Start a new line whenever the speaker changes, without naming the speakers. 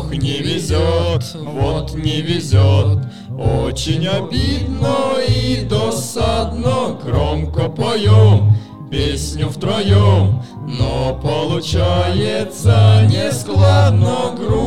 Ох, не везет, вот не везет. Очень обидно и досадно. Громко поем песню втроем, но получается нескладно.